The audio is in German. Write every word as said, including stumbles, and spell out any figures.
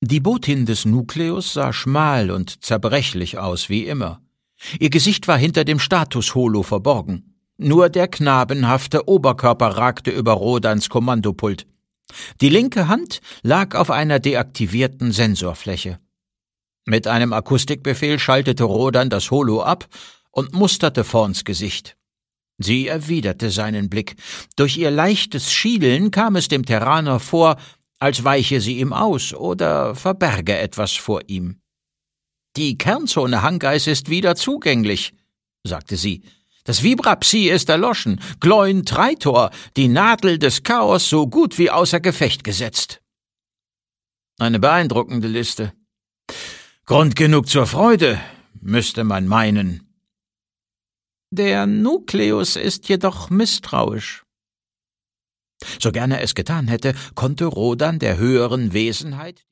Die Botin des Nukleus sah schmal und zerbrechlich aus wie immer. Ihr Gesicht war hinter dem Status-Holo verborgen. Nur der knabenhafte Oberkörper ragte über Rodans Kommandopult. Die linke Hand lag auf einer deaktivierten Sensorfläche. Mit einem Akustikbefehl schaltete Rodan das Holo ab und musterte Thorns Gesicht. Sie erwiderte seinen Blick. Durch ihr leichtes Schielen kam es dem Terraner vor, als weiche sie ihm aus oder verberge etwas vor ihm. »Die Kernzone Hangeis ist wieder zugänglich«, sagte sie. »Das Vibra-Psi ist erloschen, Gloin Traitor, die Nadel des Chaos so gut wie außer Gefecht gesetzt.« Eine beeindruckende Liste. Grund genug zur Freude, müsste man meinen. Der Nukleus ist jedoch misstrauisch. So gern er es getan hätte, konnte Rodan der höheren Wesenheit